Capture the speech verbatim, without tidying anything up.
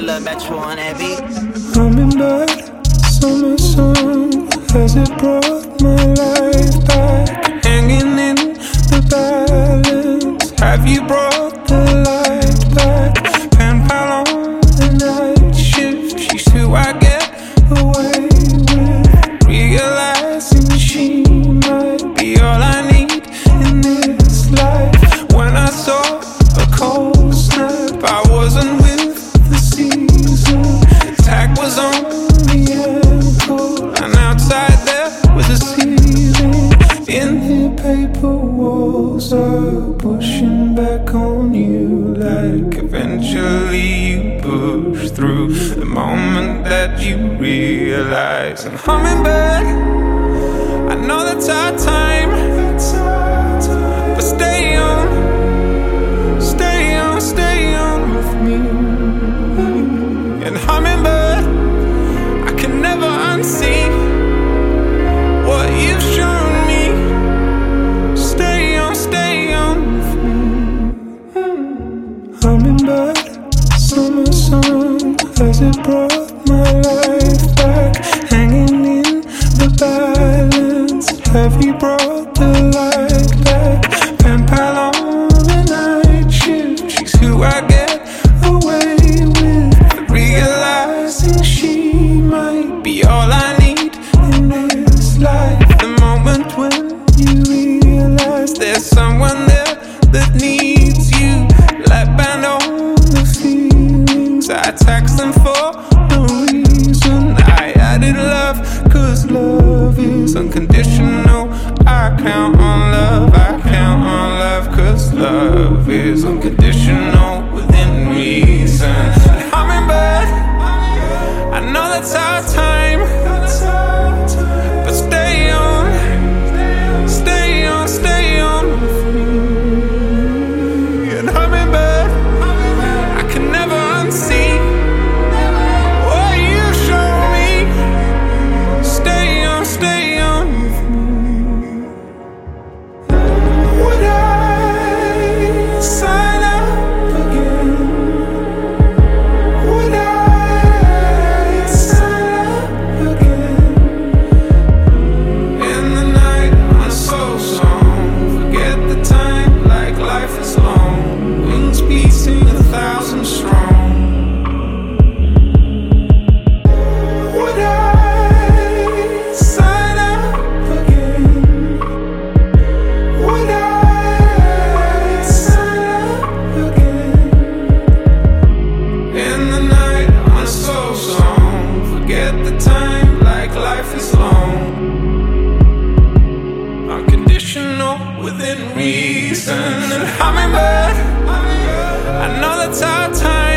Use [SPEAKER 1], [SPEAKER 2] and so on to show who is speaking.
[SPEAKER 1] little Metro on that beat.
[SPEAKER 2] Hummingbird, summer sun, has it brought my life back? Hanging in the balance, have you brought the light back? Pen pal on the night shift, she's who I get away with. Realizing she might be all I need in this life. When I saw a cold snap, I wasn't with the season. The tag was on the ankle, and outside there was a ceiling. In here paper walls are pushing back on you, like eventually you push through the moment that you realize. And hummingbird, I know that's our time, but stay on, stay on, stay on with me. And hummingbird, I can never unsee what you've shown me. Stay on, stay on with me. Hummingbird, summer sun, has it brought my life back? Hanging in the balance, have you brought the light back? Pen pal on the night shift, she's who I get away with. Realizing she might be all I need in this life. The moment when you realize there's someone there that needs you. Let band on the feelings, I text them for no reason. I added love, cause love is unconditional. I count on love, I count on love, cause love is unconditional within reason. And hummingbird, I know that's our time, but stay on, stay on, stay on with me. And hummingbird, I can never unsee what you show me. Stay on, stay on with me. Would I sign up again? Would I sign up again? In the night on a soul song, forget the time like life is long. Wings beating a thousand strong. Would I sign up again? Would I sign up again? In the night on a soul song, forget the time like life is long. Unconditional within reason. And hummingbird, I know that's our time.